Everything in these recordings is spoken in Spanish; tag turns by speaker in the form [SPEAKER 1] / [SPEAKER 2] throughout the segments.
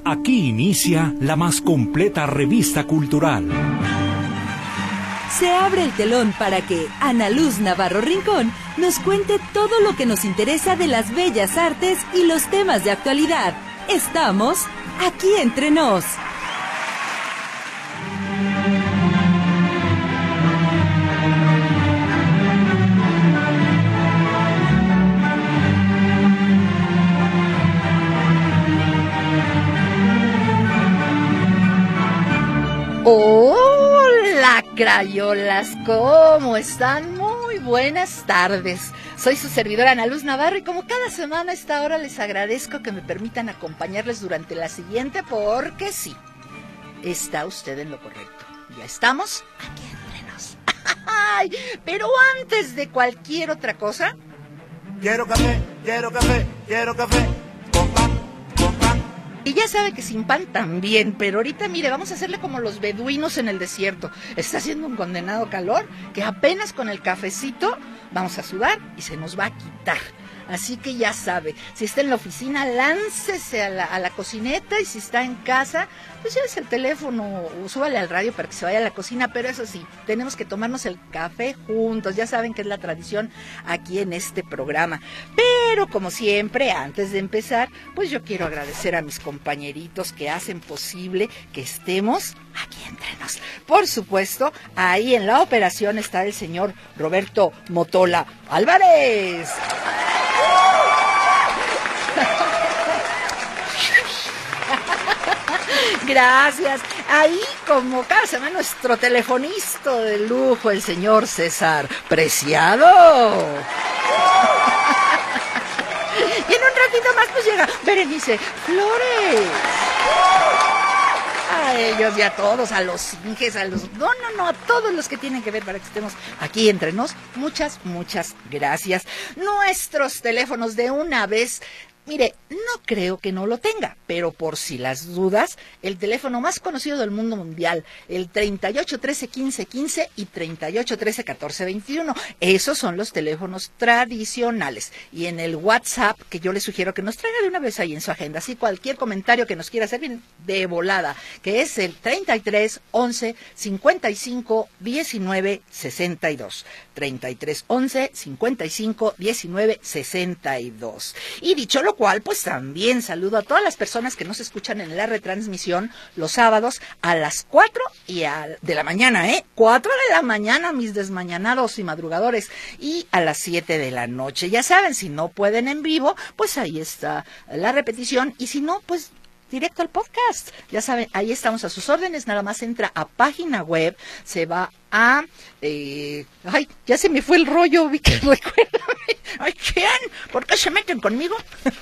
[SPEAKER 1] Aquí inicia la más completa revista cultural.
[SPEAKER 2] Se abre el telón para que Ana Luz Navarro Rincón nos cuente todo lo que nos interesa de las bellas artes y los temas de actualidad. Estamos aquí entre nos.
[SPEAKER 3] Hola, crayolas, ¿cómo están? Muy buenas tardes. Soy su servidora Ana Luz Navarro y como cada semana a esta hora les agradezco que me permitan acompañarles durante la siguiente porque sí, está usted en lo correcto. Ya estamos aquí entre nos. Ay, pero antes de cualquier otra cosa...
[SPEAKER 4] Quiero café, quiero café, quiero café, con pan, con pan.
[SPEAKER 3] Y ya sabe que sin pan también, pero ahorita mire, vamos a hacerle como los beduinos en el desierto. Está haciendo un condenado calor que apenas con el cafecito vamos a sudar y se nos va a quitar. Así que ya sabe, si está en la oficina, láncese a la cocineta y si está en casa, pues llévese el teléfono o súbale al radio para que se vaya a la cocina. Pero eso sí, tenemos que tomarnos el café juntos, ya saben que es la tradición aquí en este programa. Pero como siempre, antes de empezar, pues yo quiero agradecer a mis compañeritos que hacen posible que estemos aquí entre nos. Por supuesto, ahí en la operación está el señor Roberto Motola Álvarez. Gracias. Ahí como cada semana nuestro telefonista de lujo, el señor César Preciado. Y en un ratito más pues llega Berenice Flores. A ellos y a todos, a los Inges, a los... No, a todos los que tienen que ver para que estemos aquí entre nos. Muchas gracias. Nuestros teléfonos de una vez... Mire, no creo que no lo tenga, pero por si las dudas, el teléfono más conocido del mundo mundial, el 38 13 15 15 y 38 13 14 21. Esos son los teléfonos tradicionales. Y en el WhatsApp, que yo le sugiero que nos traiga de una vez ahí en su agenda, así cualquier comentario que nos quiera hacer bien de volada, que es el 33 11 55 19 62. 33 11 55 19 62. Y dicho lo cual, pues también saludo a todas las personas que nos escuchan en la retransmisión los sábados a las 4 de la mañana, 4 de la mañana, mis desmañanados y madrugadores, y a las 7 de la noche. Ya saben, si no pueden en vivo, pues ahí está la repetición, y si no, pues directo al podcast. Ya saben, ahí estamos a sus órdenes. Nada más entra a página web, se va a... ay, ya se me fue el rollo, Vicky, recuérdame. Ay, ¿quién? ¿Por qué se meten conmigo?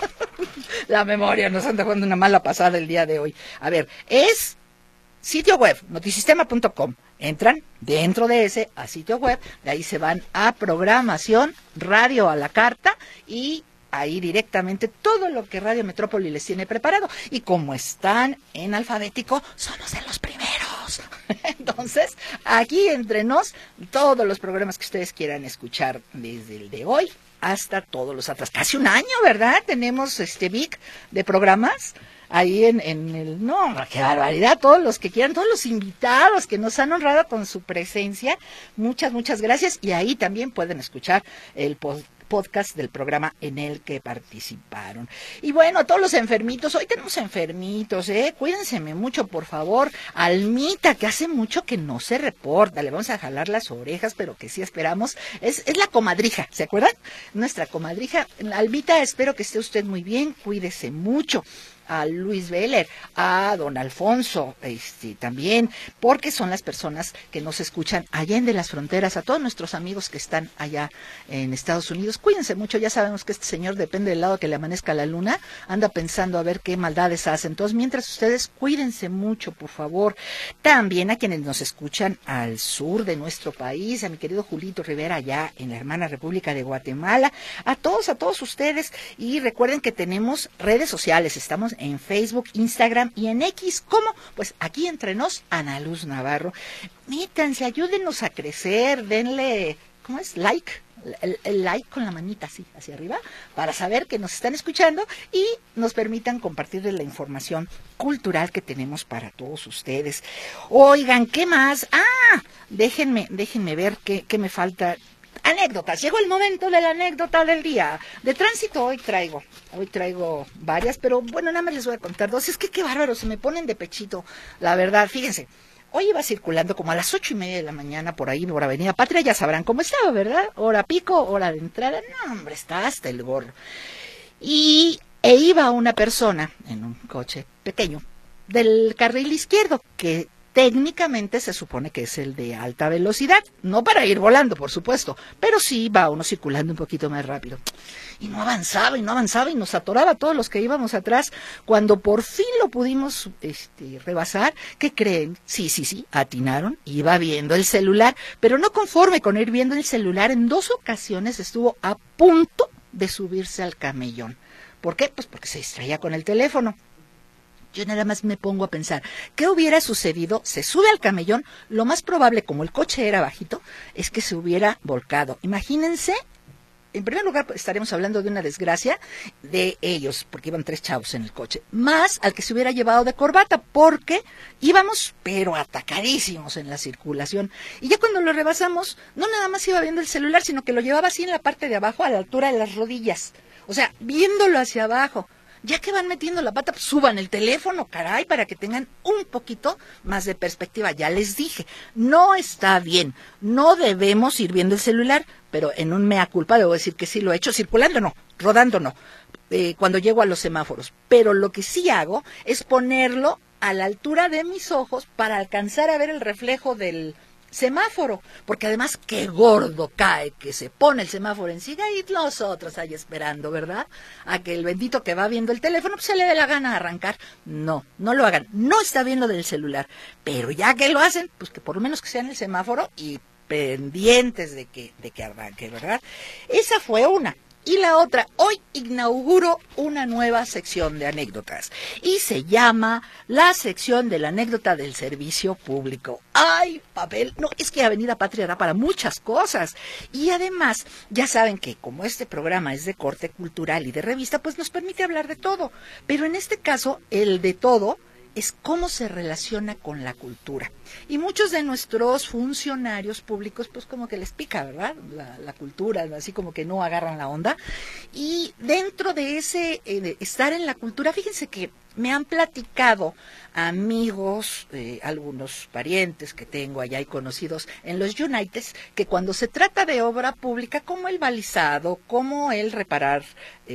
[SPEAKER 3] La memoria nos anda jugando una mala pasada el día de hoy. A ver, es sitio web, notisistema.com. Entran dentro de ese a sitio web, de ahí se van a programación, radio a la carta y... ahí directamente todo lo que Radio Metrópoli les tiene preparado. Y como están en alfabético, somos de los primeros. Entonces, aquí entre nos, todos los programas que ustedes quieran escuchar desde el de hoy hasta todos los atrás. Casi un año, ¿verdad? Tenemos Vic de programas. Ahí en el... No, qué barbaridad, todos los que quieran, todos los invitados que nos han honrado con su presencia. Muchas gracias. Y ahí también pueden escuchar el podcast del programa en el que participaron. Y bueno, a todos los enfermitos, hoy tenemos enfermitos, cuídense mucho, por favor. Almita, que hace mucho que no se reporta, le vamos a jalar las orejas, pero que sí esperamos, es la comadrija, ¿se acuerdan? Nuestra comadrija. Almita, espero que esté usted muy bien, cuídese mucho. A Luis Veller, a don Alfonso, también, porque son las personas que nos escuchan allá en de las fronteras, a todos nuestros amigos que están allá en Estados Unidos. Cuídense mucho, ya sabemos que este señor, depende del lado que le amanezca la luna, anda pensando a ver qué maldades hacen. Entonces, mientras ustedes, cuídense mucho, por favor. También a quienes nos escuchan al sur de nuestro país, a mi querido Julito Rivera allá en la hermana República de Guatemala, a todos ustedes. Y recuerden que tenemos redes sociales, estamos en Facebook, Instagram y en X. ¿Cómo? Pues aquí entre nos, Ana Luz Navarro. Métanse, ayúdenos a crecer, denle, ¿cómo es? Like. el like con la manita así, hacia arriba, para saber que nos están escuchando y nos permitan compartirles la información cultural que tenemos para todos ustedes. Oigan, ¿qué más? Déjenme ver qué me falta. Anécdotas, llegó el momento de la anécdota del día. De tránsito hoy traigo varias, pero bueno, nada más les voy a contar dos. Es que qué bárbaro, se me ponen de pechito, la verdad, fíjense. Hoy iba circulando como a las 8:30 de la mañana por ahí, por Avenida Patria, ya sabrán cómo estaba, ¿verdad? Hora pico, hora de entrada, no hombre, está hasta el gorro. E iba una persona en un coche pequeño del carril izquierdo, que técnicamente se supone que es el de alta velocidad, no para ir volando, por supuesto, pero sí va uno circulando un poquito más rápido. Y no avanzaba, y nos atoraba a todos los que íbamos atrás. Cuando por fin lo pudimos rebasar, ¿qué creen? Sí, atinaron, iba viendo el celular, pero no conforme con ir viendo el celular, en 2 ocasiones estuvo a punto de subirse al camellón. ¿Por qué? Pues porque se distraía con el teléfono. Yo nada más me pongo a pensar, ¿qué hubiera sucedido? Se sube al camellón, lo más probable, como el coche era bajito, es que se hubiera volcado. Imagínense, en primer lugar estaremos hablando de una desgracia de ellos, porque iban 3 chavos en el coche, más al que se hubiera llevado de corbata, porque íbamos pero atacadísimos en la circulación. Y ya cuando lo rebasamos, no nada más iba viendo el celular, sino que lo llevaba así en la parte de abajo, a la altura de las rodillas. O sea, viéndolo hacia abajo. Ya que van metiendo la pata, pues suban el teléfono, caray, para que tengan un poquito más de perspectiva. Ya les dije, no está bien, no debemos ir viendo el celular, pero en un mea culpa debo decir que sí lo he hecho, circulando no, rodando no, cuando llego a los semáforos. Pero lo que sí hago es ponerlo a la altura de mis ojos para alcanzar a ver el reflejo del semáforo, porque además qué gordo cae que se pone el semáforo encima y nosotros ahí esperando, ¿verdad? A que el bendito que va viendo el teléfono pues se le dé la gana de arrancar. No lo hagan, no está bien lo del celular, pero ya que lo hacen, pues que por lo menos que sea en el semáforo y pendientes de que arranque, ¿verdad? Esa fue una. Y la otra, hoy inauguro una nueva sección de anécdotas y se llama la sección de la anécdota del servicio público. ¡Ay, papel! No, es que Avenida Patria da para muchas cosas. Y además, ya saben que como este programa es de corte cultural y de revista, pues nos permite hablar de todo. Pero en este caso, el de todo es cómo se relaciona con la cultura. Y muchos de nuestros funcionarios públicos, pues como que les pica, ¿verdad? La cultura, así como que no agarran la onda. Y dentro de ese estar en la cultura, fíjense que me han platicado amigos, algunos parientes que tengo allá y conocidos en los Unites, que cuando se trata de obra pública, como el balizado, como el reparar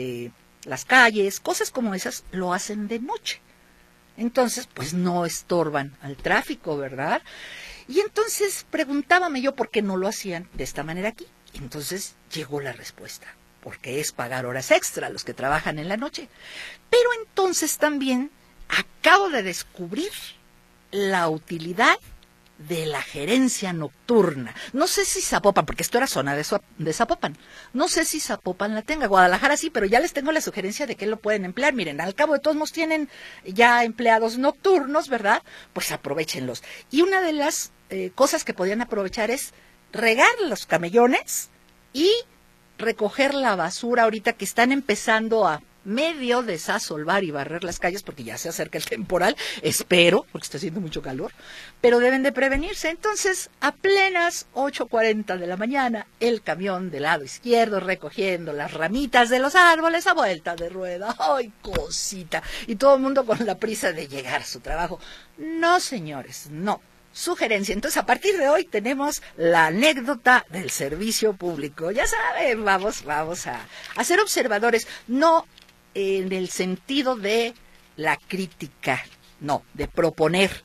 [SPEAKER 3] las calles, cosas como esas, lo hacen de noche. Entonces, pues no estorban al tráfico, ¿verdad? Y entonces preguntábame yo por qué no lo hacían de esta manera aquí. Entonces llegó la respuesta, porque es pagar horas extra a los que trabajan en la noche. Pero entonces también acabo de descubrir la utilidad de la gerencia nocturna. No sé si Zapopan, porque esto era zona de Zapopan, no sé si Zapopan la tenga, Guadalajara sí, pero ya les tengo la sugerencia de que lo pueden emplear. Miren, al cabo de todos modos tienen ya empleados nocturnos, ¿verdad? Pues aprovéchenlos. Y una de las cosas que podían aprovechar es regar los camellones y recoger la basura ahorita que están empezando a medio desasolvar y barrer las calles porque ya se acerca el temporal, espero, porque está haciendo mucho calor, pero deben de prevenirse. Entonces, a plenas 8:40 de la mañana, el camión del lado izquierdo recogiendo las ramitas de los árboles a vuelta de rueda. ¡Ay, cosita! Y todo el mundo con la prisa de llegar a su trabajo. No, señores, no. Sugerencia. Entonces, a partir de hoy tenemos la anécdota del servicio público. Ya saben, vamos a ser observadores, no en el sentido de la crítica, no, de proponer,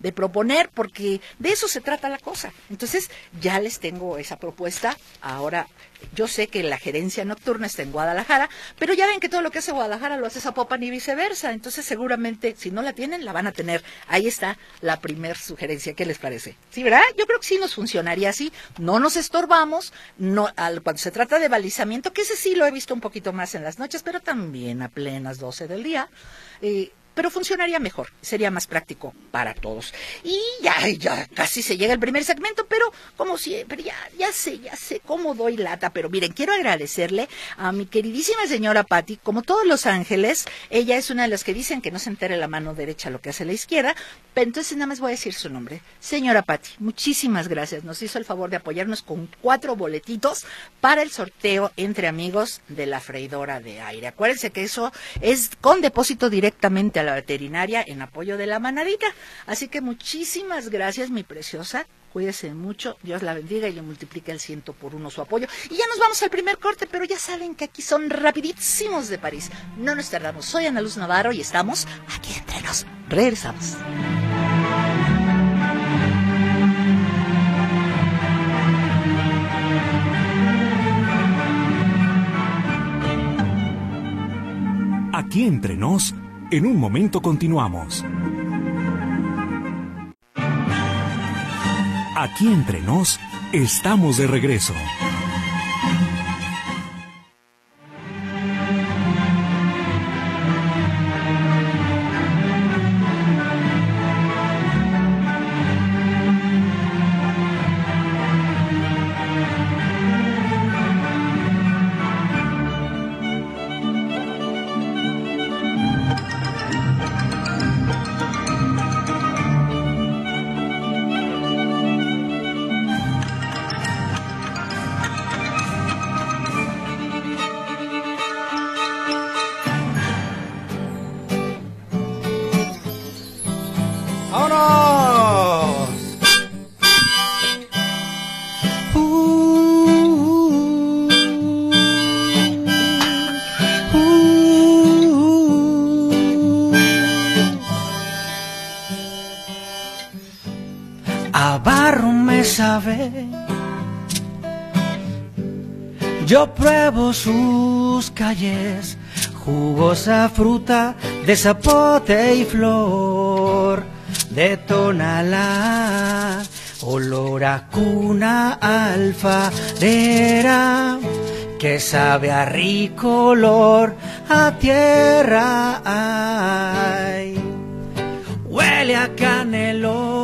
[SPEAKER 3] porque de eso se trata la cosa. Entonces, ya les tengo esa propuesta. Ahora, yo sé que la gerencia nocturna está en Guadalajara, pero ya ven que todo lo que hace Guadalajara lo hace Zapopan y viceversa. Entonces, seguramente, si no la tienen, la van a tener. Ahí está la primer sugerencia. ¿Qué les parece? ¿Sí, verdad? Yo creo que sí nos funcionaría así. No nos estorbamos. Cuando se trata de balizamiento, que ese sí lo he visto un poquito más en las noches, pero también a plenas 12 del día, pero funcionaría mejor, sería más práctico para todos. Y ya casi se llega el primer segmento, pero como siempre, ya sé cómo doy lata, pero miren, quiero agradecerle a mi queridísima señora Patti, como todos los ángeles, ella es una de las que dicen que no se entere la mano derecha lo que hace la izquierda, pero entonces nada más voy a decir su nombre. Señora Patti, muchísimas gracias, nos hizo el favor de apoyarnos con 4 boletitos para el sorteo entre amigos de la freidora de aire. Acuérdense que eso es con depósito directamente a la veterinaria en apoyo de la manadita. Así que muchísimas gracias, mi preciosa. Cuídese mucho, Dios la bendiga y le multiplique al 100 por 1 su apoyo. Y ya nos vamos al primer corte, pero ya saben que aquí son rapidísimos de París. No nos tardamos. Soy Ana Luz Navarro y estamos aquí entre nos. Regresamos.
[SPEAKER 1] Aquí entre nos, en un momento continuamos. Aquí entre nos, estamos de regreso.
[SPEAKER 5] A barro me sabe, yo pruebo sus calles, jugosa fruta de zapote y flor de Tonalá, olor a cuna alfarera, que sabe a rico olor a tierra, ay, huele a canelo.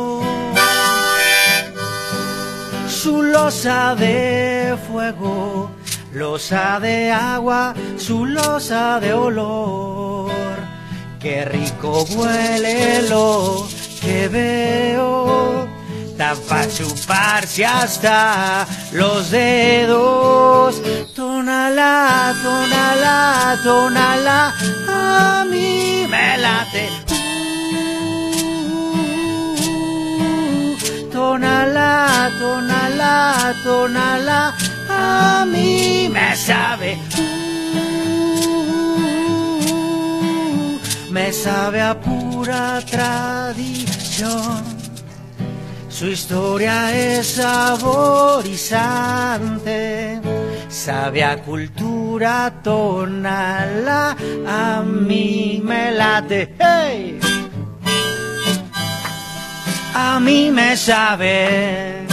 [SPEAKER 5] Su losa de fuego, losa de agua, su losa de olor. Qué rico huele lo que veo, da pa' chuparse hasta los dedos. Tonalá, Tonalá, Tonalá, a mí me late. Tonalá, Tonalá, Tonalá, a mí me sabe. Me sabe a pura tradición. Su historia es saborizante, sabe a cultura Tonalá, a mí me late. ¡Hey! A mí me sabe.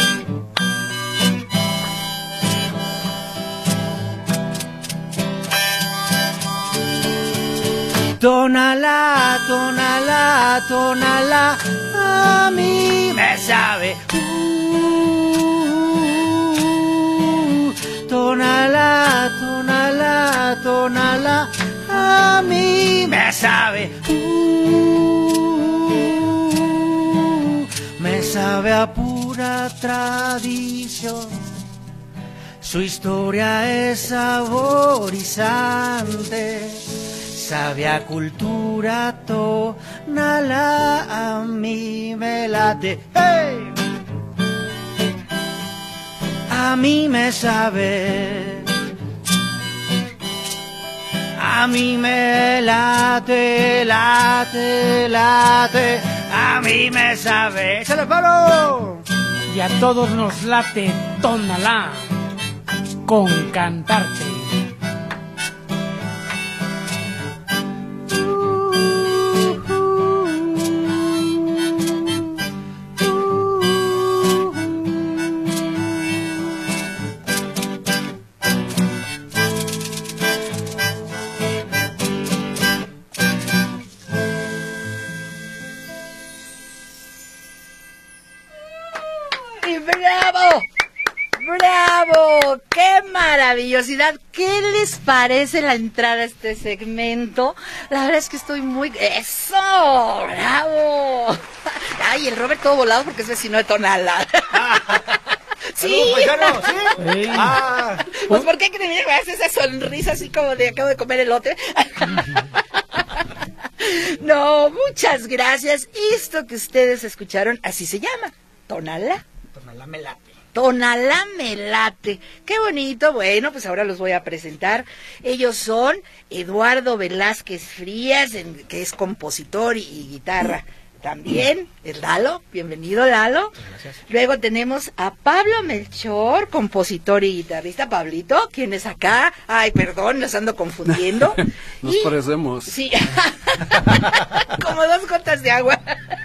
[SPEAKER 5] Tonalá, Tonalá, Tonalá, a mí me sabe. Tonalá, Tonalá, Tonalá, a mí me sabe. Me sabe a pura tradición. Su historia es saborizante, sabe a cultura Tonalá, a mí me late. ¡Hey! A mí me sabe. A mí me late, late, late. A mí me sabe. ¡Se lo paro!
[SPEAKER 6] Y a todos nos late Tonalá con cantarte.
[SPEAKER 3] ¡Bravo! ¡Bravo! ¡Qué maravillosidad! ¿Qué les parece la entrada a este segmento? La verdad es que estoy muy... ¡Eso! ¡Bravo! Ay, el Robert todo volado porque es vecino de Tonalá. ¡Sí!
[SPEAKER 5] ¿Sí? Ah.
[SPEAKER 3] Pues ¿por qué que me haces esa sonrisa así como de acabo de comer elote? No, muchas gracias. Esto que ustedes escucharon, así se llama, Tonalá.
[SPEAKER 5] Tonalá me late.
[SPEAKER 3] Tonalá me late. Qué bonito. Bueno, pues ahora los voy a presentar. Ellos son Eduardo Velázquez Frías, que es compositor y guitarra. También el Lalo. Bienvenido, Lalo.
[SPEAKER 5] Gracias.
[SPEAKER 3] Luego tenemos a Pablo Melchor, compositor y guitarrista. Pablito, ¿quién es acá? Ay, perdón, los ando confundiendo.
[SPEAKER 7] Nos parecemos.
[SPEAKER 3] Sí, como dos gotas de agua.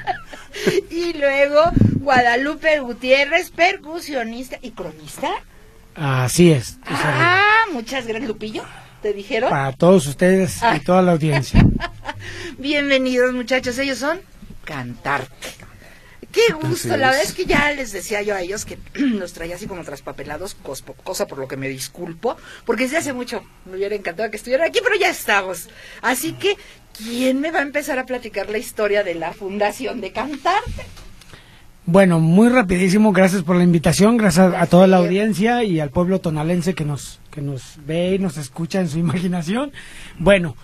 [SPEAKER 3] Y luego Guadalupe Gutiérrez, percusionista y cronista.
[SPEAKER 6] Así es.
[SPEAKER 3] Muchas gracias, Lupillo. ¿Te dijeron?
[SPEAKER 6] Para todos ustedes y toda la audiencia.
[SPEAKER 3] Bienvenidos, muchachos. Ellos son Cantarte. Qué gusto. La verdad es que ya les decía yo a ellos que los traía así como traspapelados, cosa por lo que me disculpo, porque desde hace mucho me hubiera encantado que estuvieran aquí, pero ya estamos. Así que, ¿quién me va a empezar a platicar la historia de la fundación de Cantarte?
[SPEAKER 6] Bueno, muy rapidísimo, gracias por la invitación, gracias a toda la audiencia y al pueblo tonalense que nos ve y nos escucha en su imaginación. Bueno,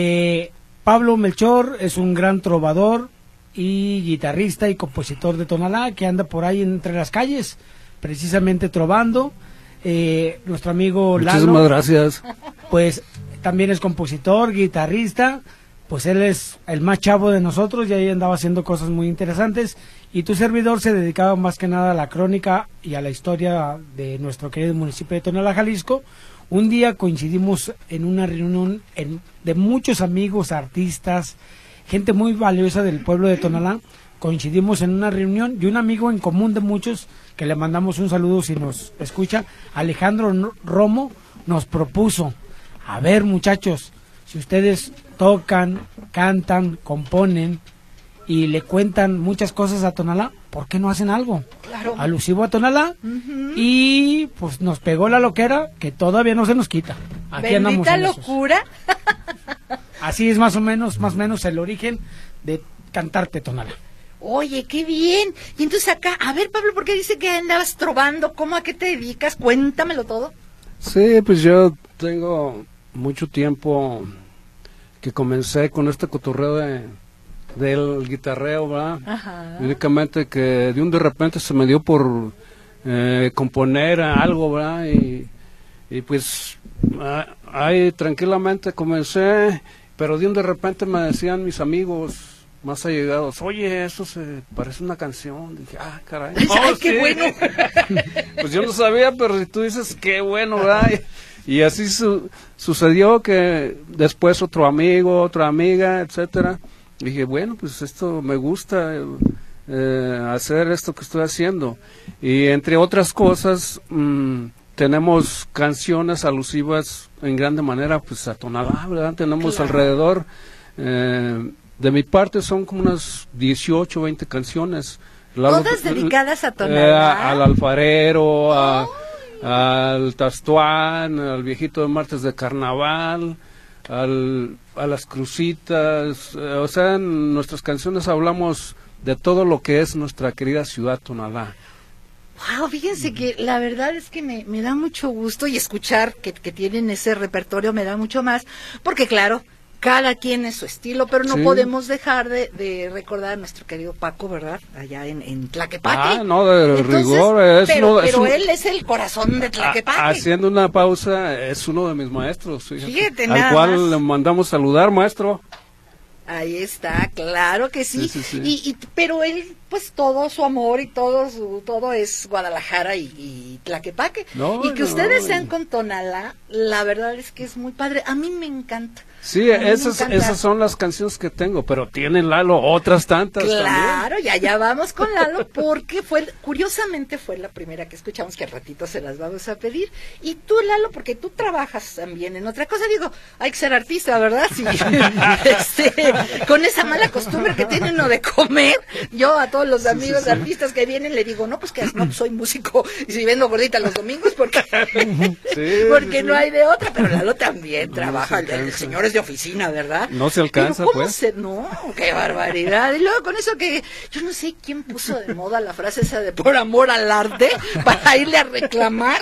[SPEAKER 6] Pablo Melchor es un gran trovador y guitarrista y compositor de Tonalá que anda por ahí entre las calles, precisamente trovando. Nuestro amigo Lalo.
[SPEAKER 7] Muchísimas gracias.
[SPEAKER 6] Pues también es compositor, guitarrista, pues él es el más chavo de nosotros y ahí andaba haciendo cosas muy interesantes. Y tu servidor se dedicaba más que nada a la crónica y a la historia de nuestro querido municipio de Tonalá, Jalisco. Un día coincidimos en una reunión de muchos amigos, artistas, gente muy valiosa del pueblo de Tonalá. Coincidimos en una reunión y un amigo en común de muchos, que le mandamos un saludo si nos escucha, Alejandro Romo, nos propuso: a ver, muchachos, si ustedes tocan, cantan, componen y le cuentan muchas cosas a Tonalá, ¿por qué no hacen algo
[SPEAKER 3] Claro.
[SPEAKER 6] alusivo a Tonalá? Y pues nos pegó la loquera que todavía no se nos quita. Aquí andamos
[SPEAKER 3] Bendita
[SPEAKER 6] en esos.
[SPEAKER 3] locura.
[SPEAKER 6] Así es más o menos el origen de Cantarte, Tonalá.
[SPEAKER 3] Oye, qué bien. Y entonces acá, a ver, Pablo, ¿por qué dice que andabas trovando? ¿Cómo, a qué te dedicas? Cuéntamelo todo.
[SPEAKER 7] Sí, pues yo tengo mucho tiempo que comencé con este cotorreo del guitarreo, ¿verdad?
[SPEAKER 3] Ajá.
[SPEAKER 7] Únicamente que de repente se me dio por componer algo, ¿verdad? Y pues ahí tranquilamente comencé, pero de repente me decían mis amigos más allegados: oye, eso se parece una canción. Dije, caray.
[SPEAKER 3] Ay, qué bueno.
[SPEAKER 7] Pues yo no sabía, pero si tú dices, qué bueno, ¿verdad? Y así sucedió que después otro amigo, otra amiga, etcétera. Dije, bueno, pues esto me gusta, hacer esto que estoy haciendo. Y entre otras cosas, tenemos canciones alusivas en grande manera pues a Tonalá, ¿verdad? Tenemos
[SPEAKER 3] Claro.
[SPEAKER 7] alrededor, de mi parte son como unas 18, 20 canciones.
[SPEAKER 3] Todas dedicadas a Tonalá.
[SPEAKER 7] Al alfarero, al Tastuán, al viejito de martes de carnaval, a las crucitas. O sea, en nuestras canciones hablamos de todo lo que es nuestra querida ciudad Tonalá.
[SPEAKER 3] Wow, fíjense que la verdad es que me da mucho gusto, y escuchar que tienen ese repertorio me da mucho más, porque claro, cada quien es su estilo, pero no
[SPEAKER 7] Sí.
[SPEAKER 3] podemos dejar de recordar a nuestro querido Paco, ¿verdad? Allá en Tlaquepaque.
[SPEAKER 7] No, de
[SPEAKER 3] Entonces,
[SPEAKER 7] rigor.
[SPEAKER 3] pero él es el corazón de Tlaquepaque.
[SPEAKER 7] Haciendo una pausa, es uno de mis maestros,
[SPEAKER 3] Fíjate
[SPEAKER 7] al
[SPEAKER 3] nada
[SPEAKER 7] cual
[SPEAKER 3] más.
[SPEAKER 7] le mandamos saludar, maestro.
[SPEAKER 3] Ahí está, claro que sí.
[SPEAKER 7] Sí.
[SPEAKER 3] Pero él, pues todo su amor y todo es Guadalajara y Tlaquepaque.
[SPEAKER 7] No,
[SPEAKER 3] y que
[SPEAKER 7] no,
[SPEAKER 3] ustedes
[SPEAKER 7] no.
[SPEAKER 3] sean con Tonalá, la verdad es que es muy padre. A mí me encanta.
[SPEAKER 7] Sí,
[SPEAKER 3] A mí me
[SPEAKER 7] esas
[SPEAKER 3] encanta.
[SPEAKER 7] son las canciones que tengo, pero tiene Lalo otras tantas
[SPEAKER 3] Claro, y allá vamos con Lalo, porque curiosamente fue la primera que escuchamos, que al ratito se las vamos a pedir. Y tú, Lalo, porque tú trabajas también en otra cosa, digo, hay que ser artista, ¿verdad? Sí. Con esa mala costumbre que tiene uno de comer, yo a todos todos los amigos artistas que vienen, le digo, no, pues que no, pues soy músico, y si vendo gordita los domingos, porque no hay de otra, pero Lalo también trabaja, el señor es de oficina, ¿verdad?
[SPEAKER 7] No se alcanza,
[SPEAKER 3] pero ¿cómo
[SPEAKER 7] pues.
[SPEAKER 3] no, qué barbaridad. Y luego con eso que, yo no sé quién puso de moda la frase esa de por amor al arte, para irle a reclamar.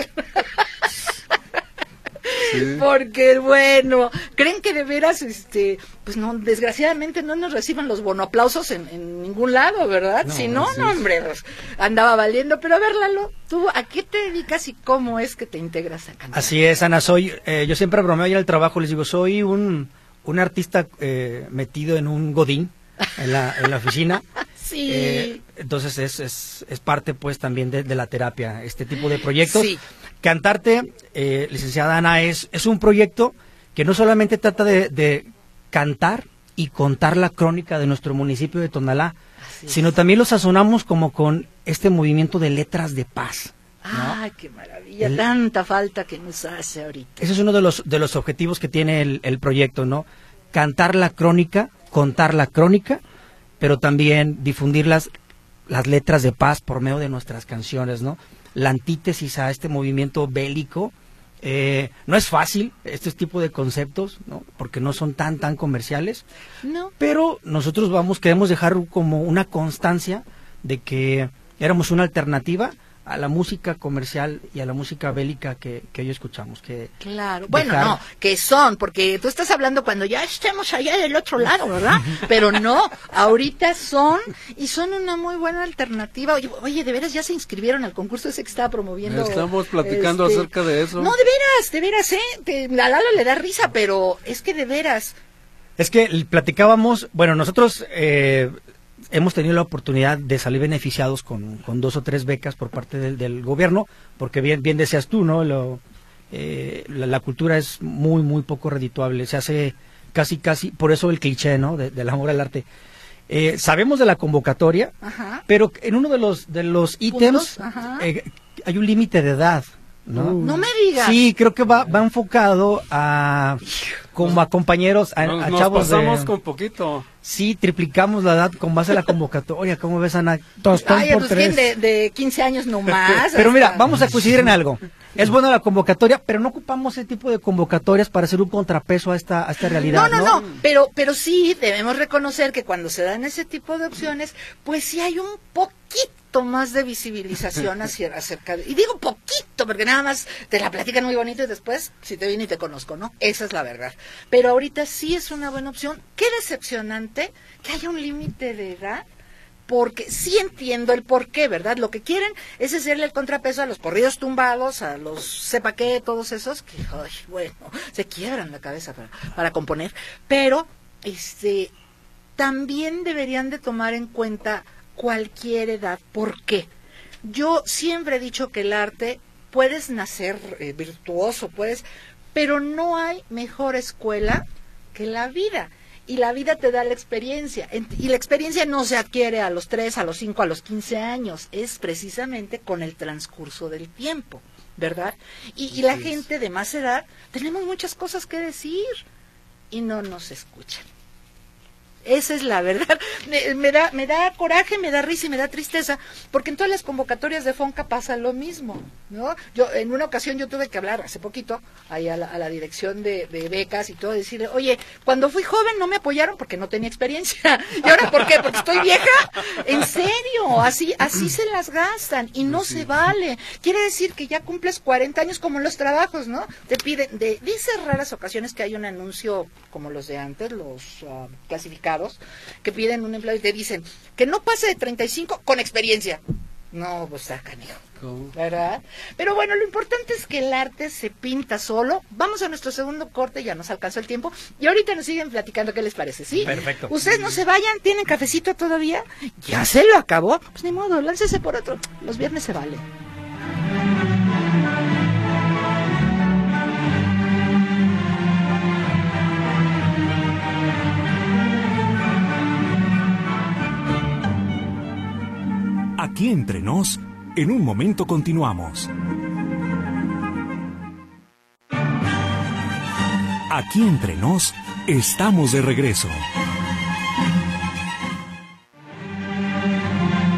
[SPEAKER 3] Sí. Porque bueno, creen que de veras, pues no, desgraciadamente no nos reciben los bonoaplausos en ningún lado, ¿verdad? No, si no, no, hombre, pues, andaba valiendo. Pero a ver, Lalo, ¿tú a qué te dedicas y cómo es que te integras a cantar?
[SPEAKER 5] Así es, Ana, yo siempre bromeo ahí en el trabajo, les digo, soy un artista metido en un godín en la oficina.
[SPEAKER 3] Sí.
[SPEAKER 5] Entonces es parte pues también de la terapia, este tipo de proyectos.
[SPEAKER 3] Sí.
[SPEAKER 5] Cantarte, licenciada Ana, es un proyecto que no solamente trata de cantar y contar la crónica de nuestro municipio de Tonalá, sino también lo sazonamos como con este movimiento de letras de paz, ¿no?
[SPEAKER 3] ¡Ay, qué maravilla! Tanta falta que nos hace ahorita.
[SPEAKER 5] Ese es uno de los objetivos que tiene el proyecto, ¿no? Cantar la crónica, contar la crónica, pero también difundir las letras de paz por medio de nuestras canciones, ¿no? La antítesis a este movimiento bélico. No es fácil este tipo de conceptos, ¿no? Porque no son tan comerciales.
[SPEAKER 3] No. Pero
[SPEAKER 5] nosotros queremos dejar como una constancia de que éramos una alternativa a la música comercial y a la música bélica que hoy escuchamos.
[SPEAKER 3] Claro, bueno, no, que son, porque tú estás hablando cuando ya estemos allá del otro lado, ¿verdad? Pero no, ahorita son una muy buena alternativa. Oye, de veras ya se inscribieron al concurso ese que estaba promoviendo.
[SPEAKER 7] Estamos platicando acerca de eso.
[SPEAKER 3] No, de veras, a Lalo le da risa, pero es que de veras.
[SPEAKER 5] Es que platicábamos, bueno, nosotros hemos tenido la oportunidad de salir beneficiados con 2 o 3 becas por parte del gobierno, porque bien decías tú, ¿no? La cultura es muy poco redituable, se hace casi, por eso el cliché, ¿no? Del amor al arte. Sabemos de la convocatoria,
[SPEAKER 3] ajá,
[SPEAKER 5] pero en uno de los ítems hay un límite de edad, ¿no?
[SPEAKER 3] No me digas.
[SPEAKER 5] Sí, creo que va enfocado a como a compañeros, a
[SPEAKER 7] nos
[SPEAKER 5] chavos
[SPEAKER 7] pasamos con poquito.
[SPEAKER 5] Sí, triplicamos la edad con base a la convocatoria. ¿Cómo ves, Ana?
[SPEAKER 3] Ay, pues bien, de 15 años nomás.
[SPEAKER 5] Pero mira, vamos a coincidir en algo. Es buena la convocatoria, pero no ocupamos ese tipo de convocatorias para hacer un contrapeso a esta realidad,
[SPEAKER 3] No, pero sí debemos reconocer que cuando se dan ese tipo de opciones, pues sí hay un poquito más de visibilización acerca de, y digo poquito porque nada más te la platican muy bonito y después si te viene y te conozco, ¿no? Esa es la verdad. Pero ahorita sí es una buena opción. Qué decepcionante que haya un límite de edad, porque sí entiendo el por qué, ¿verdad? Lo que quieren es hacerle el contrapeso a los corridos tumbados, a los sepa qué, todos esos que, ay, bueno, se quiebran la cabeza para componer, pero también deberían de tomar en cuenta cualquier edad. ¿Por qué? Yo siempre he dicho que el arte, puedes nacer virtuoso, pero no hay mejor escuela que la vida. Y la vida te da la experiencia. Y la experiencia no se adquiere a los 3, a los 5, a los 15 años. Es precisamente con el transcurso del tiempo, ¿verdad? Y la gente de más edad, tenemos muchas cosas que decir y no nos escuchan. Esa es la verdad. Me da coraje, me da risa y me da tristeza, porque en todas las convocatorias de Fonca pasa lo mismo, ¿no? Yo en una ocasión yo tuve que hablar hace poquito ahí a la dirección de becas y todo, decirle, oye, cuando fui joven no me apoyaron porque no tenía experiencia. ¿Y ahora por qué? ¿Porque estoy vieja? En serio, así se las gastan y no se vale. Quiere decir que ya cumples 40 años como en los trabajos, ¿no? Te piden, dice raras ocasiones que hay un anuncio como los de antes, los clasificados, que piden un empleado y te dicen que no pase de 35 con experiencia. No, pues está canijo, ¿verdad? Pero bueno, lo importante es que el arte se pinta solo. Vamos a nuestro segundo corte, ya nos alcanzó el tiempo y ahorita nos siguen platicando. ¿Qué les parece? ¿Sí?
[SPEAKER 5] Perfecto.
[SPEAKER 3] Ustedes no se vayan, ¿tienen cafecito todavía? ¿Ya se lo acabó? Pues ni modo, láncese por otro. Los viernes se vale.
[SPEAKER 1] Aquí entre nos, en un momento continuamos. Aquí entre nos, estamos de regreso.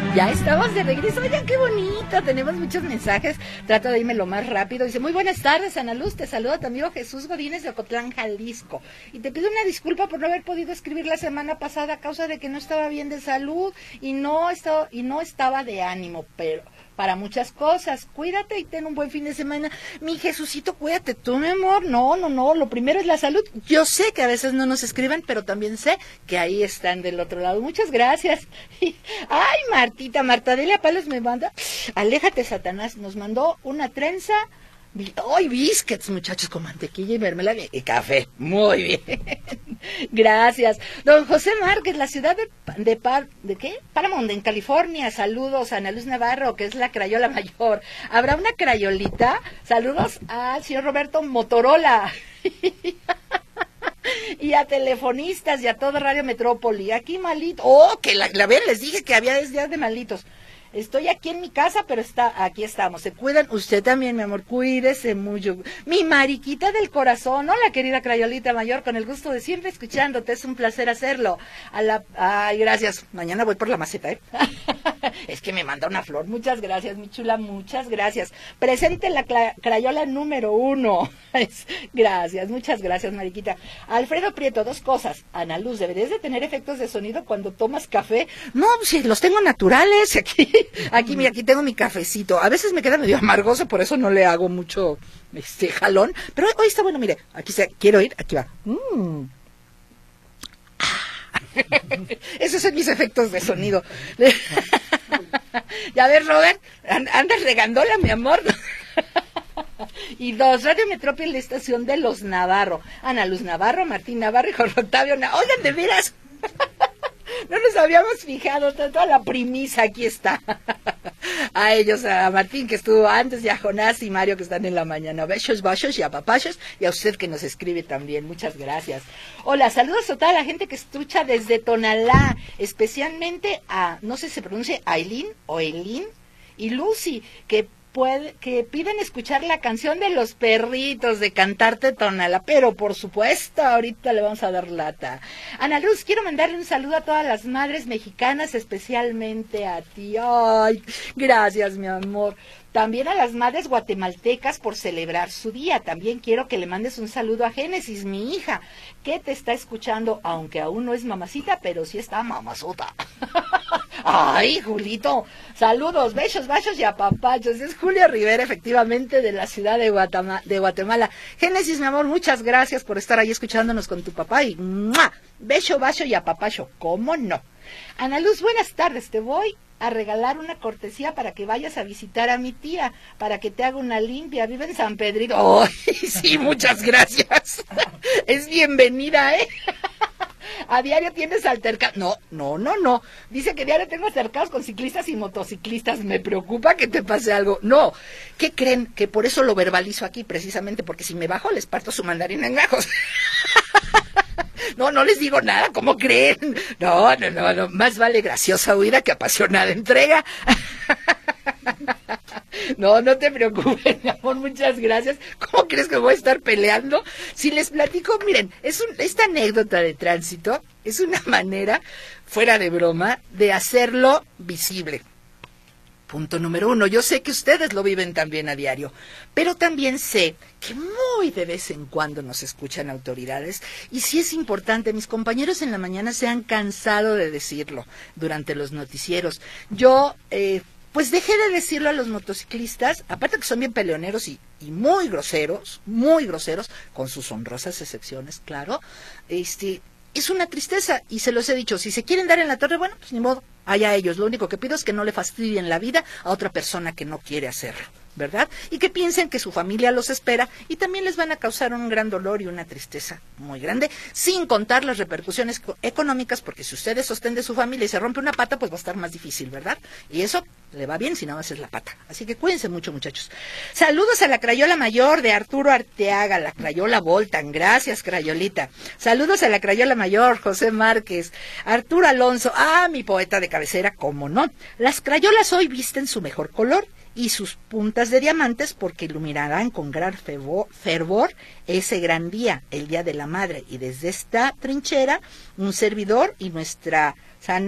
[SPEAKER 3] Ya estamos de regreso, oigan qué bonito, tenemos muchos mensajes, trato de irme lo más rápido. Dice, muy buenas tardes, Ana Luz, te saluda tu amigo Jesús Godínez de Ocotlán, Jalisco. Y te pido una disculpa por no haber podido escribir la semana pasada a causa de que no estaba bien de salud y no estaba de ánimo, pero para muchas cosas. Cuídate y ten un buen fin de semana. Mi Jesucito, cuídate tú, mi amor. No, lo primero es la salud. Yo sé que a veces no nos escriben, pero también sé que ahí están del otro lado. Muchas gracias. Ay, Marta Delia Palos me manda, aléjate, Satanás, nos mandó una trenza. ¡Ay, biscuits, muchachos, con mantequilla y mermelada y café! Muy bien. Gracias. Don José Márquez, la ciudad ¿de qué? Paramount, en California. Saludos a Ana Luz Navarro, que es la crayola mayor. ¿Habrá una crayolita? Saludos al señor Roberto Motorola. Y a telefonistas y a todo Radio Metrópoli. Aquí malito. ¡Oh, que la ven! Les dije que había días de malitos. Estoy aquí en mi casa, pero aquí estamos. Se cuidan. Usted también, mi amor, cuídese mucho. Mi mariquita del corazón. Hola, querida crayolita mayor, con el gusto de siempre escuchándote. Es un placer hacerlo. Ay, gracias. Mañana voy por la maceta, ¿eh? Es que me manda una flor. Muchas gracias, mi chula, muchas gracias. Presente la crayola número 1. Gracias, muchas gracias, mariquita. Alfredo Prieto, 2 cosas. Ana Luz, ¿deberías de tener efectos de sonido cuando tomas café? No, si los tengo naturales. Mira, aquí tengo mi cafecito. A veces me queda medio amargoso, por eso no le hago mucho jalón. Pero hoy está bueno, mire. Quiero ir, aquí va. Esos son mis efectos de sonido. Ya ves, Robert, andas regándola, mi amor. Y 2, Radio Metrópoli, la estación de los Navarro. Ana Luz Navarro, Martín Navarro y Jorge Octavio Oigan, de veras. No nos habíamos fijado, toda la premisa aquí está. A ellos, a Martín que estuvo antes, y a Jonás y Mario que están en la mañana. Besos, besos y a papachos, y a usted que nos escribe también. Muchas gracias. Hola, saludos a toda la gente que escucha desde Tonalá, especialmente a, no sé si se pronuncia Aileen o Eileen y Lucy, que piden escuchar la canción de los perritos de Cantarte Tonalá, pero por supuesto, ahorita le vamos a dar lata. Ana Luz, quiero mandarle un saludo a todas las madres mexicanas, especialmente a ti. Ay, gracias, mi amor. También a las madres guatemaltecas por celebrar su día. También quiero que le mandes un saludo a Génesis, mi hija, que te está escuchando, aunque aún no es mamacita, pero sí está mamazota. Ay, Julito, saludos, besos, bachos y apapachos. Es Julia Rivera, efectivamente, de la ciudad de Guatemala. Génesis, mi amor, muchas gracias por estar ahí escuchándonos con tu papá y ¡mua! Beso, bacho y apapacho, ¿cómo no? Ana Luz, buenas tardes, te voy a regalar una cortesía para que vayas a visitar a mi tía, para que te haga una limpia. Vive en San Pedrito. ¡Oh, sí, muchas gracias! Es bienvenida, ¿eh? A diario tienes altercados. No. Dice que diario tengo altercados con ciclistas y motociclistas. Me preocupa que te pase algo. No. ¿Qué creen? Que por eso lo verbalizo aquí, precisamente, porque si me bajo les parto su mandarín en gajos. No les digo nada, ¿cómo creen? No, más vale graciosa huida que apasionada entrega. No te preocupes, mi amor, muchas gracias. ¿Cómo crees que voy a estar peleando? Si les platico, miren, esta anécdota de tránsito es una manera, fuera de broma, de hacerlo visible. Punto número 1, yo sé que ustedes lo viven también a diario, pero también sé que muy de vez en cuando nos escuchan autoridades, y sí es importante, mis compañeros en la mañana se han cansado de decirlo durante los noticieros. Yo, pues dejé de decirlo a los motociclistas, aparte que son bien peleoneros y muy groseros, con sus honrosas excepciones, claro, es una tristeza, y se los he dicho, si se quieren dar en la torre, bueno, pues ni modo, allá ellos. Lo único que pido es que no le fastidien la vida a otra persona que no quiere hacerlo, ¿verdad? Y que piensen que su familia los espera y también les van a causar un gran dolor y una tristeza muy grande, sin contar las repercusiones económicas, porque si ustedes sostén de su familia y se rompe una pata, pues va a estar más difícil, ¿verdad? Y eso le va bien si nada más es la pata. Así que cuídense mucho, muchachos. Saludos a la crayola mayor de Arturo Arteaga, la crayola Voltan. Gracias, crayolita. Saludos a la crayola mayor, José Márquez. Arturo Alonso, mi poeta de cabecera, cómo no. Las crayolas hoy visten su mejor color y sus puntas de diamantes porque iluminarán con gran fervor ese gran día, el Día de la Madre. Y desde esta trinchera, un servidor y nuestra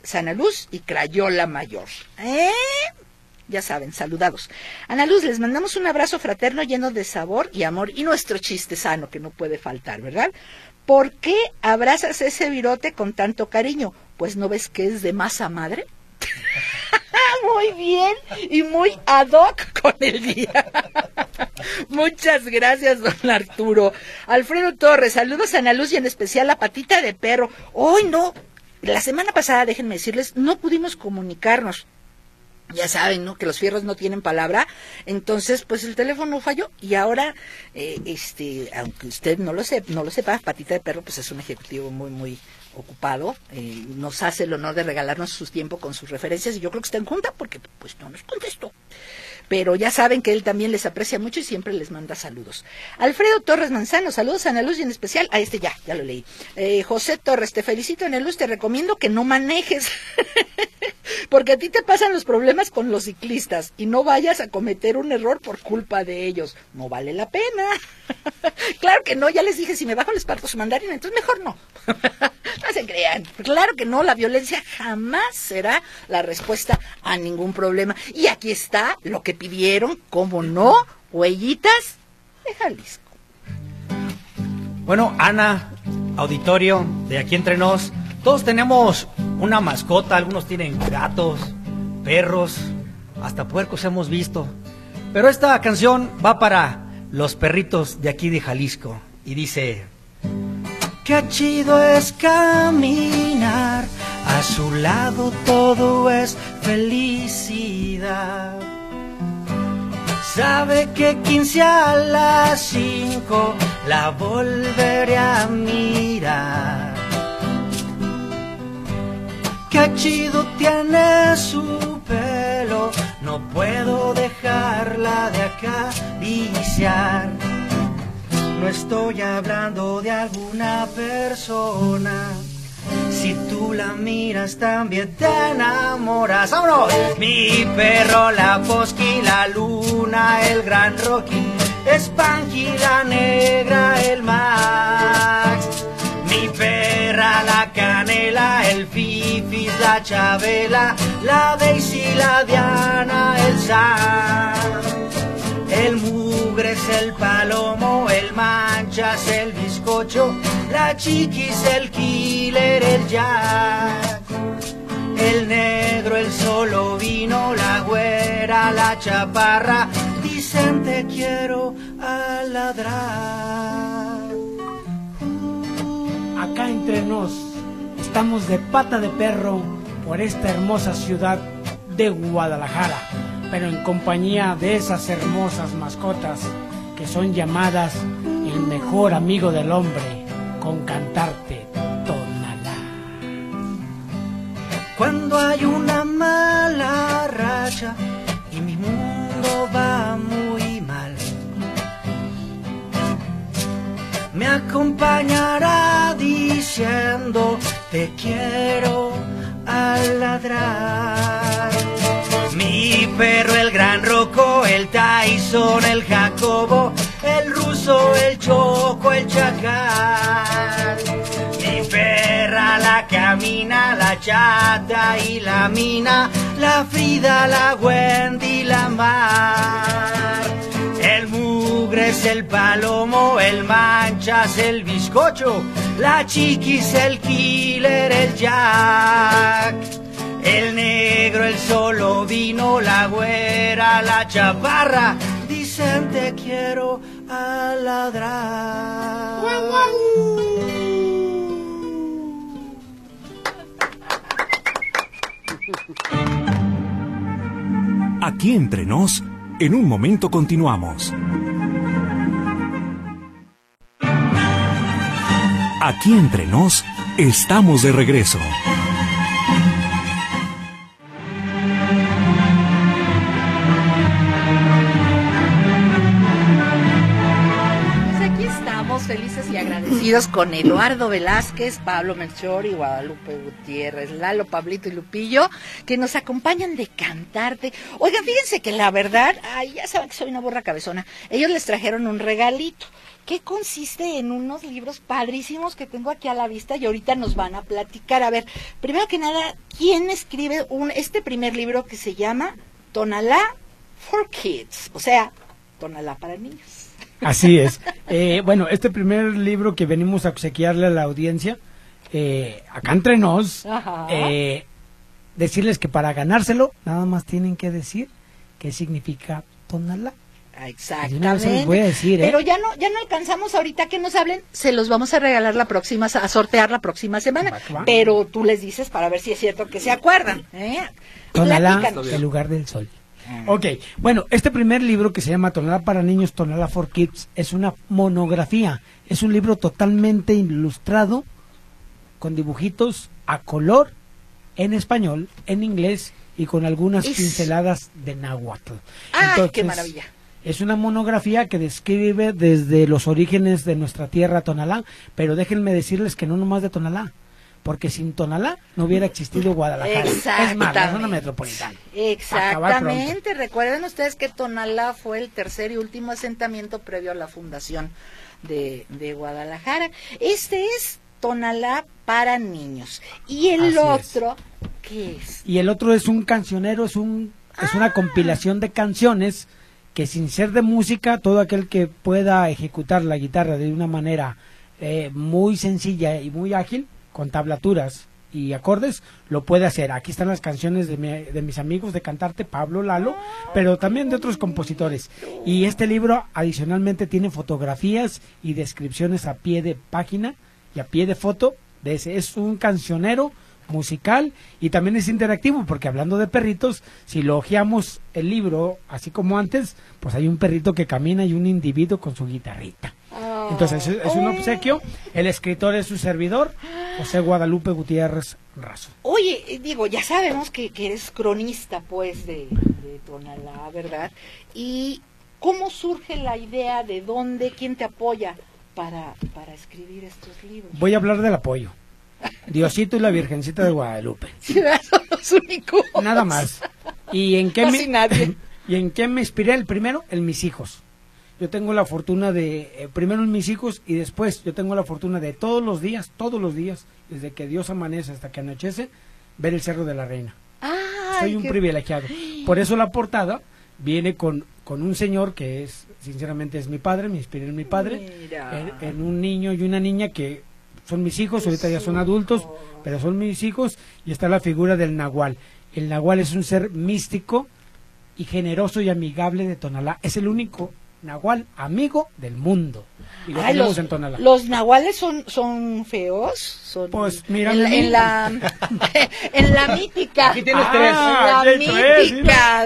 [SPEAKER 3] Sana Luz y Crayola Mayor. Ya saben, saludados. Ana Luz, les mandamos un abrazo fraterno lleno de sabor y amor y nuestro chiste sano que no puede faltar, ¿verdad? ¿Por qué abrazas ese virote con tanto cariño? Pues ¿no ves que es de masa madre? Muy bien y muy ad hoc con el día. Muchas gracias, don Arturo. Alfredo Torres, saludos a Ana Luz y en especial a Patita de Perro. Hoy no, la semana pasada, déjenme decirles, no pudimos comunicarnos. Ya saben, ¿no? Que los fierros no tienen palabra, entonces pues el teléfono falló y ahora, aunque usted no lo sepa, Patita de Perro pues es un ejecutivo muy ocupado, nos hace el honor de regalarnos su tiempo con sus referencias y yo creo que está en junta porque pues no nos contestó. Pero ya saben que él también les aprecia mucho y siempre les manda saludos. Alfredo Torres Manzano, saludos a Ana Luz y en especial a ya lo leí. José Torres, te felicito, Ana Luz, te recomiendo que no manejes, porque a ti te pasan los problemas con los ciclistas y no vayas a cometer un error por culpa de ellos. No vale la pena. Claro que no, ya les dije, si me bajo les parto su mandarina, entonces mejor no. No se crean. Claro que no, la violencia jamás será la respuesta a ningún problema. Y aquí está lo que pidieron, ¿cómo no? Huellitas de Jalisco.
[SPEAKER 5] Bueno, Ana, auditorio de Aquí Entre Nos, todos tenemos una mascota, algunos tienen gatos, perros, hasta puercos hemos visto. Pero esta canción va para los perritos de aquí de Jalisco y dice: qué chido es caminar, a su lado todo es felicidad. Sabe que 15 a las 5 la volveré a mirar. Qué chido tiene su pelo, no puedo dejarla de acariciar. No estoy hablando de alguna persona, si tú la miras también te enamoras. ¡Vámonos! Mi perro, la Posky, la Luna, el Gran Rocky, Spanky, la Negra, el Max. Mi perra, la Canela, el Fifis, la Chabela, la Daisy, la Diana, el Sam. El Mugres, el Palomo, el Manchas, el Bizcocho, la Chiquis, el Killer, el Jack. El Negro, el Solo Vino, la Güera, la Chaparra, dicen te quiero a ladrar.
[SPEAKER 6] Acá entre nos, estamos de pata de perro por esta hermosa ciudad de Guadalajara, pero en compañía de esas hermosas mascotas que son llamadas el mejor amigo del hombre, con cantarte Tonalá.
[SPEAKER 5] Cuando hay una mala racha y mi mundo va muy mal, me acompañará diciendo te quiero a ladrar. Mi perro, el Gran Rocco, el Tyson, el Jacobo, el Ruso, el Choco, el Chacal. Mi perra, la Camina, la Chata y la Mina, la Frida, la Wendy, la Mar. El Mugres, el Palomo, el Manchas, el Bizcocho, la Chiquis, el Killer, el Jack. El Negro, el Solo Vino, la Güera, la Chaparra, dicen te quiero a ladrar.
[SPEAKER 1] Aquí Entre Nos, en un momento continuamos. Aquí Entre Nos, estamos de regreso.
[SPEAKER 3] Felices y agradecidos con Eduardo Velázquez, Pablo Melchor y Guadalupe Gutiérrez, Lalo, Pablito y Lupillo, que nos acompañan de cantarte. Oigan, fíjense que la verdad, ya saben que soy una burra cabezona, ellos les trajeron un regalito, que consiste en unos libros padrísimos que tengo aquí a la vista y ahorita nos van a platicar. A ver, primero que nada, ¿quién escribe este primer libro que se llama Tonalá for Kids? O sea, Tonalá para niños.
[SPEAKER 6] Así es. Bueno, este primer libro que venimos a obsequiarle a la audiencia, acá entre nos, decirles que para ganárselo, nada más tienen que decir qué significa Tonalá.
[SPEAKER 3] Exactamente.
[SPEAKER 6] Se los voy a decir,
[SPEAKER 3] Pero ya no alcanzamos ahorita que nos hablen, se los vamos a regalar a sortear la próxima semana.
[SPEAKER 6] Va.
[SPEAKER 3] Pero tú les dices para ver si es cierto que se acuerdan.
[SPEAKER 6] Tonalá,
[SPEAKER 3] Platícanos.
[SPEAKER 6] el lugar del sol. Ok, bueno, este primer libro que se llama Tonalá para niños, Tonalá for Kids, es una monografía, es un libro totalmente ilustrado, con dibujitos a color, en español, en inglés y con algunas pinceladas de náhuatl.
[SPEAKER 3] ¡Ah, qué maravilla!
[SPEAKER 6] Es una monografía que describe desde los orígenes de nuestra tierra, Tonalá, pero déjenme decirles que no nomás de Tonalá, porque sin Tonalá no hubiera existido Guadalajara. Es más, la zona metropolitana.
[SPEAKER 3] Exactamente. Recuerden ustedes que Tonalá fue el tercer y último asentamiento previo a la fundación de Guadalajara. Este es Tonalá para niños. Y el otro, ¿qué es?
[SPEAKER 6] Y el otro es un cancionero, es una compilación de canciones que sin ser de música, todo aquel que pueda ejecutar la guitarra de una manera muy sencilla y muy ágil, con tablaturas y acordes, lo puede hacer. Aquí están las canciones de mis amigos de Cantarte, Pablo, Lalo, pero también de otros compositores. Y este libro adicionalmente tiene fotografías y descripciones a pie de página y a pie de foto. Es un cancionero musical y también es interactivo, porque hablando de perritos, si lo hojeamos el libro así como antes, pues hay un perrito que camina y un individuo con su guitarrita. Entonces es un obsequio. El escritor es su servidor, José Guadalupe Gutiérrez Razo.
[SPEAKER 3] Oye, digo, ya sabemos que eres cronista, pues, de Tonalá, ¿verdad? ¿Y cómo surge la idea? ¿De dónde? ¿Quién te apoya para escribir estos libros?
[SPEAKER 6] Voy a hablar del apoyo. Diosito y la Virgencita de Guadalupe.
[SPEAKER 3] Sí, son los únicos.
[SPEAKER 6] Nada más. ¿Y en qué
[SPEAKER 3] Casi nadie.
[SPEAKER 6] ¿Y en qué me inspiré? El primero, en mis hijos. Yo tengo la fortuna de, primero en mis hijos, y después yo tengo la fortuna de todos los días, desde que Dios amanece hasta que anochece, ver el Cerro de la Reina. Soy un privilegiado. Por eso la portada viene con un señor que sinceramente es mi padre, me inspiré en mi padre, en un niño y una niña que son mis hijos, ahorita ya son adultos, pero son mis hijos, y está la figura del Nahual. El Nahual es un ser místico y generoso y amigable de Tonalá. Es el único Nahual amigo del mundo. Y lo tenemos en Tonalá.
[SPEAKER 3] ¿Los nahuales son feos?
[SPEAKER 6] Pues mira,
[SPEAKER 3] en la mítica.
[SPEAKER 6] Aquí tienes tres.
[SPEAKER 3] La mítica.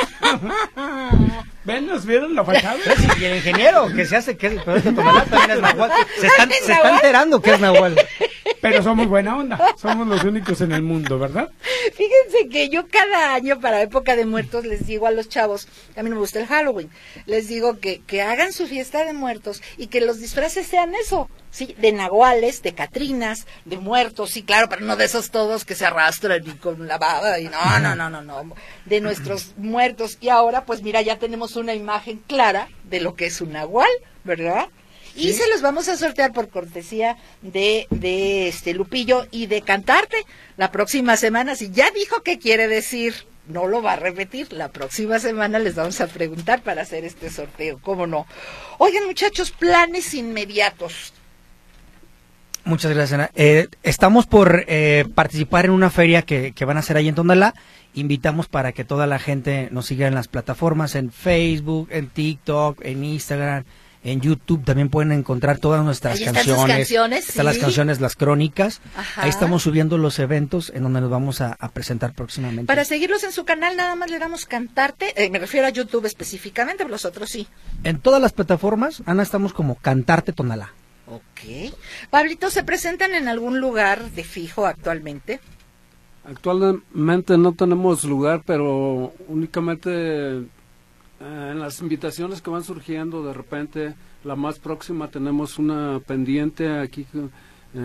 [SPEAKER 6] ¿Ven? ¿Nos vieron la fachada?
[SPEAKER 5] Y el ingeniero que se hace que es de Tonalá también es Nahual. Se está enterando que es Nahual.
[SPEAKER 6] Pero somos buena onda, somos los únicos en el mundo, ¿verdad?
[SPEAKER 3] Fíjense que yo cada año para época de muertos les digo a los chavos, a mí no me gusta el Halloween, les digo que hagan su fiesta de muertos y que los disfraces sean eso, sí, de nahuales, de catrinas, de muertos, sí, claro, pero no de esos todos que se arrastran y con la baba y no, de nuestros muertos. Y ahora, pues mira, ya tenemos una imagen clara de lo que es un nahual, ¿verdad? Y se los vamos a sortear por cortesía de Lupillo y de Cantarte la próxima semana. Si ya dijo qué quiere decir, no lo va a repetir. La próxima semana les vamos a preguntar para hacer este sorteo, ¿cómo no? Oigan, muchachos, planes inmediatos.
[SPEAKER 5] Muchas gracias, Ana. Estamos por participar en una feria que van a hacer ahí en Tonalá. Invitamos para que toda la gente nos siga en las plataformas, en Facebook, en TikTok, en Instagram, en YouTube. También pueden encontrar todas nuestras canciones. Están las canciones, las crónicas. Ajá. Ahí estamos subiendo los eventos en donde nos vamos a presentar próximamente.
[SPEAKER 3] Para seguirlos en su canal nada más le damos Cantarte, me refiero a YouTube específicamente, pero los otros sí.
[SPEAKER 5] En todas las plataformas, Ana, estamos como Cantarte Tonalá.
[SPEAKER 3] Ok. Pablito, ¿se presentan en algún lugar de fijo actualmente?
[SPEAKER 7] Actualmente no tenemos lugar, pero únicamente en las invitaciones que van surgiendo, de repente, la más próxima tenemos una pendiente aquí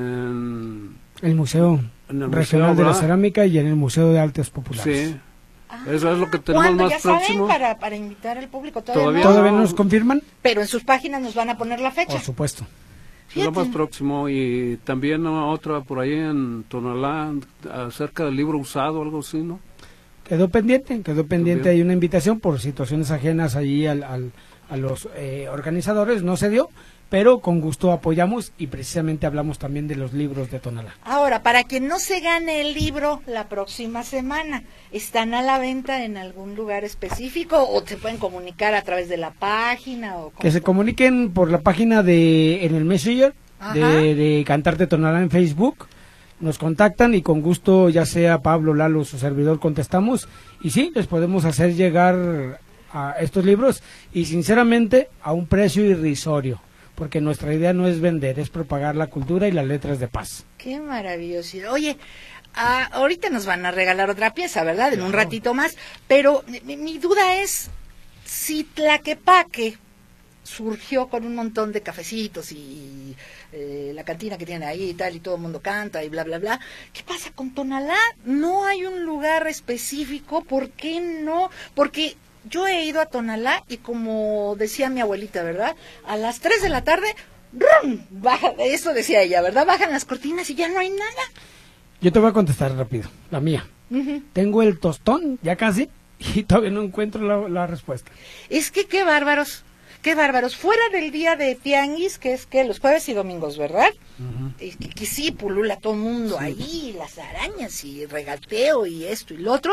[SPEAKER 7] en
[SPEAKER 6] el Museo Regional de la Cerámica y en el Museo de Artes Populares.
[SPEAKER 7] Sí. Eso es lo que tenemos
[SPEAKER 3] ¿Cuándo?
[SPEAKER 7] más
[SPEAKER 3] Ya
[SPEAKER 7] próximo.
[SPEAKER 3] saben, para invitar al público.
[SPEAKER 6] ¿Todavía no nos confirman?
[SPEAKER 3] Pero en sus páginas nos van a poner la fecha.
[SPEAKER 6] Por supuesto.
[SPEAKER 7] Es lo más
[SPEAKER 3] Fíjate.
[SPEAKER 7] próximo. Y también otra por ahí en Tonalá, acerca del libro usado, algo así, ¿no?
[SPEAKER 6] Quedó pendiente.
[SPEAKER 7] Bien.
[SPEAKER 6] Hay una invitación por situaciones ajenas allí a los organizadores, no se dio, pero con gusto apoyamos y precisamente hablamos también de los libros de Tonalá.
[SPEAKER 3] Ahora, para quien no se gane el libro la próxima semana, ¿están a la venta en algún lugar específico o se pueden comunicar a través de la página? O
[SPEAKER 6] Que se comuniquen por la página en el Messenger
[SPEAKER 3] Ajá.
[SPEAKER 6] de Cantarte Tonalá en Facebook. Nos contactan y con gusto, ya sea Pablo, Lalo, su servidor, contestamos. Y sí, les podemos hacer llegar a estos libros y sinceramente a un precio irrisorio. Porque nuestra idea no es vender, es propagar la cultura y las letras de paz.
[SPEAKER 3] Qué maravillosidad. Oye, ahorita nos van a regalar otra pieza, ¿verdad? En un ratito más. Pero mi duda es si Tlaquepaque surgió con un montón de cafecitos y la cantina que tiene ahí y tal, y todo el mundo canta y bla, bla, bla. ¿Qué pasa con Tonalá? ¿No hay un lugar específico? ¿Por qué no? Porque yo he ido a Tonalá y como decía mi abuelita, ¿verdad? A las 3 de la tarde, ¡rum! Baja, eso decía ella, ¿verdad? Bajan las cortinas y ya no hay nada.
[SPEAKER 6] Yo te voy a contestar rápido, la mía.
[SPEAKER 3] Ujú.
[SPEAKER 6] Tengo el tostón, ya casi, y todavía no encuentro la respuesta.
[SPEAKER 3] Es que qué bárbaros. Qué bárbaros. Fuera del día de tianguis, que es que los jueves y domingos, ¿verdad? Que sí, pulula todo el mundo ahí, las arañas y regateo y esto y lo otro.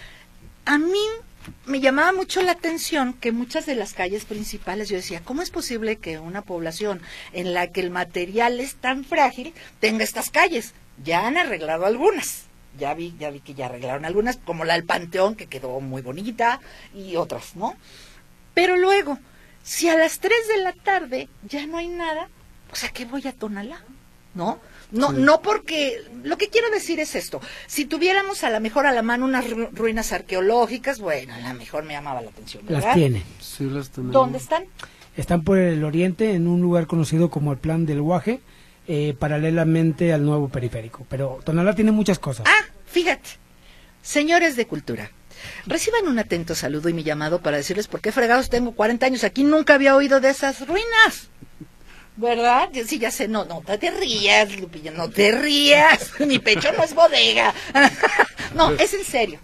[SPEAKER 3] A mí me llamaba mucho la atención que muchas de las calles principales, yo decía, ¿cómo es posible que una población en la que el material es tan frágil tenga estas calles? Ya han arreglado algunas. Ya vi que ya arreglaron algunas, como la del Panteón, que quedó muy bonita, y otras, ¿no? Pero luego, si a las 3 de la tarde ya no hay nada, pues ¿a qué voy a Tonalá? ¿No? No porque, lo que quiero decir es esto, si tuviéramos a lo mejor a la mano unas ruinas arqueológicas, bueno, a lo mejor me llamaba la atención, ¿verdad?
[SPEAKER 6] Las tiene.
[SPEAKER 7] Sí, las tenemos.
[SPEAKER 3] ¿Dónde están?
[SPEAKER 6] Están por el oriente, en un lugar conocido como el Plan del Guaje, paralelamente al nuevo periférico. Pero Tonalá tiene muchas cosas.
[SPEAKER 3] Ah, fíjate, señores de cultura, reciban un atento saludo y mi llamado para decirles por qué fregados tengo 40 años aquí, nunca había oído de esas ruinas. ¿Verdad? Sí, ya sé, no te rías, Lupillo, no te rías, mi pecho no es bodega. No, es en serio,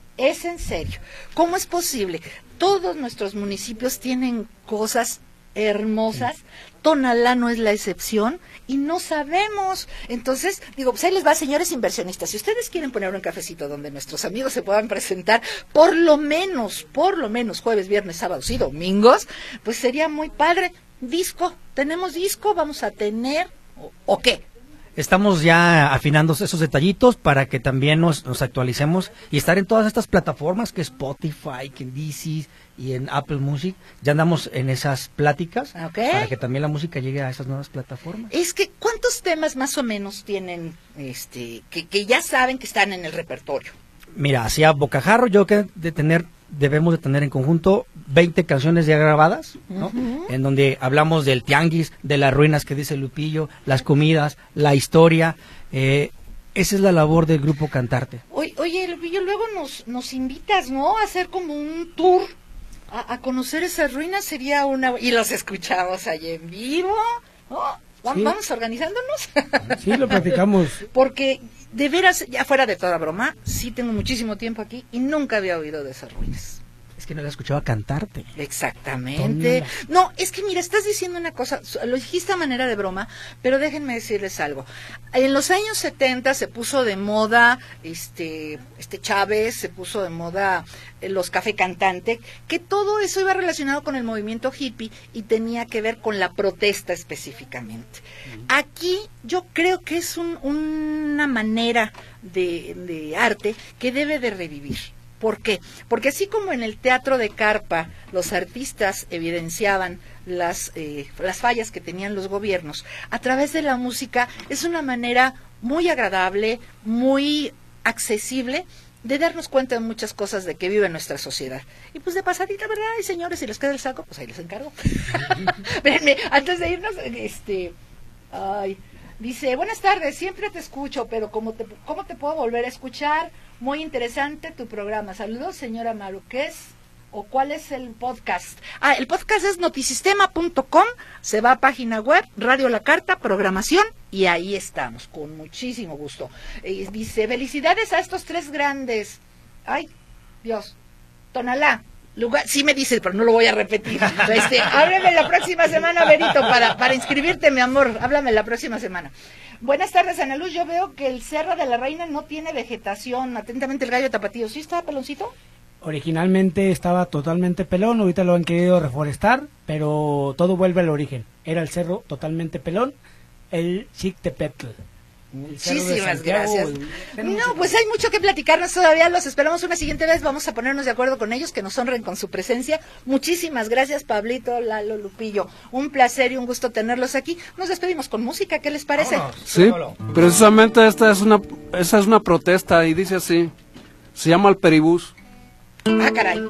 [SPEAKER 3] ¿Cómo es posible? Todos nuestros municipios tienen cosas hermosas, Tonalá no es la excepción y no sabemos. Entonces, digo, pues ahí les va, señores inversionistas, si ustedes quieren poner un cafecito donde nuestros amigos se puedan presentar, por lo menos, jueves, viernes, sábados y domingos, pues sería muy padre. Disco, ¿tenemos disco? ¿Vamos a tener? ¿O qué?
[SPEAKER 5] Estamos ya afinando esos detallitos para que también nos actualicemos y estar en todas estas plataformas, que Spotify, que en DC y en Apple Music. Ya andamos en esas pláticas para que también la música llegue a esas nuevas plataformas.
[SPEAKER 3] Es que, ¿cuántos temas más o menos tienen que ya saben que están en el repertorio?
[SPEAKER 5] Mira, hacia Bocajarro yo creo que debemos de tener en conjunto 20 canciones ya grabadas, ¿no? En donde hablamos del tianguis, de las ruinas que dice Lupillo, las comidas, la historia. Esa es la labor del grupo Cantarte.
[SPEAKER 3] Oye, Lupillo, luego nos invitas, ¿no? A hacer como un tour, a conocer esas ruinas, sería una... Y los escuchamos ahí en vivo, ¿no?
[SPEAKER 6] Sí.
[SPEAKER 3] Vamos organizándonos.
[SPEAKER 6] Sí, lo platicamos.
[SPEAKER 3] Porque, de veras, ya fuera de toda broma, sí tengo muchísimo tiempo aquí y nunca había oído de esas ruinas.
[SPEAKER 5] Es que no la escuchaba Cantarte.
[SPEAKER 3] Exactamente. No, es que mira, estás diciendo una cosa, lo dijiste a manera de broma, pero déjenme decirles algo. En los años 70 se puso de moda este Chávez, se puso de moda los Café Cantante, que todo eso iba relacionado con el movimiento hippie y tenía que ver con la protesta específicamente. Aquí yo creo que es una manera de arte que debe de revivir. ¿Por qué? Porque así como en el teatro de carpa los artistas evidenciaban las fallas que tenían los gobiernos, a través de la música es una manera muy agradable, muy accesible de darnos cuenta de muchas cosas de que vive nuestra sociedad. Y pues de pasadita, ¿verdad? Y señores, si les queda el saco, pues ahí les encargo. Espérenme, antes de irnos, Dice, buenas tardes, siempre te escucho, pero ¿cómo te puedo volver a escuchar? Muy interesante tu programa. Saludos, señora Maru. ¿Qué es o cuál es el podcast? El podcast es notisistema.com, se va a página web, Radio La Carta, programación, y ahí estamos, con muchísimo gusto. Dice, felicidades a estos 3 grandes. Ay, Dios, Tonalá. Lugar, sí me dice, pero no lo voy a repetir. Háblame la próxima semana, Berito, para inscribirte, mi amor. Háblame la próxima semana. Buenas tardes, Ana Luz. Yo veo que el Cerro de la Reina no tiene vegetación. Atentamente, el gallo tapatío. ¿Sí estaba peloncito?
[SPEAKER 6] Originalmente estaba totalmente pelón, ahorita lo han querido reforestar, pero todo vuelve al origen. Era el cerro totalmente pelón, el Xictepetl.
[SPEAKER 3] Muchísimas gracias. No, pues hay mucho que platicarnos todavía, los esperamos una siguiente vez, vamos a ponernos de acuerdo con ellos, que nos honren con su presencia. Muchísimas gracias, Pablito, Lalo, Lupillo, un placer y un gusto tenerlos aquí. Nos despedimos con música, ¿qué les parece?
[SPEAKER 7] Sí, precisamente esa es una protesta y dice así, se llama el Peribús.
[SPEAKER 3] Ah, caray.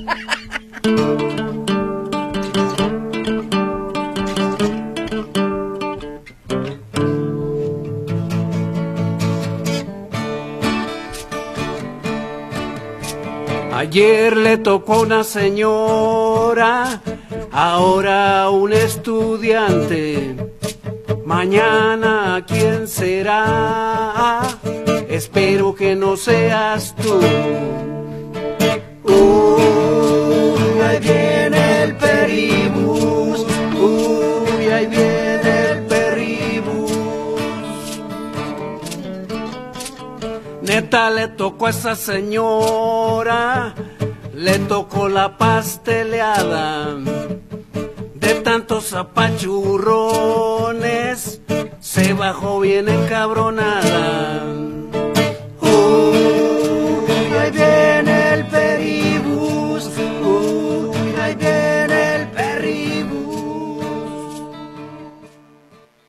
[SPEAKER 7] Ayer le tocó a una señora, ahora un estudiante. Mañana, ¿quién será? Espero que no seas tú. Ahí viene el Peribús. Ahí viene el Peribús. Neta le tocó a esa señora, le tocó la pasteleada. De tantos apachurrones se bajó bien encabronada.